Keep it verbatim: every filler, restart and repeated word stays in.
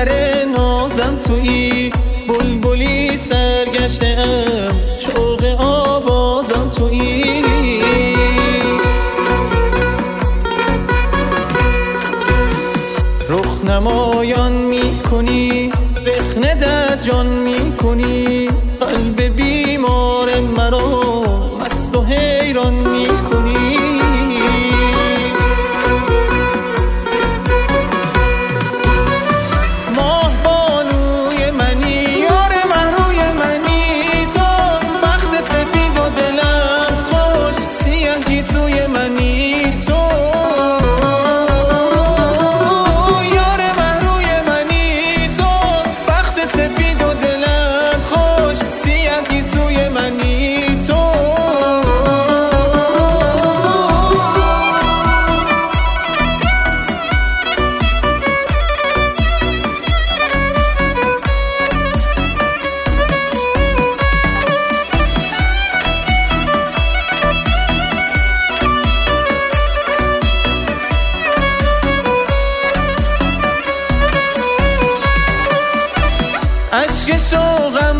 دلبر نازم تویی، بلبلی سرگشته ام شوق آوازم تویی. رخ نمایان می کنی، رخنه در جان می کنی، قلب بیمار مرا مست و حیران می کنی. ماه بانوی منی، یار محروی منی تو، بخت سفید و دلم خوش، سیه گیسوی منی تو. اشک شوق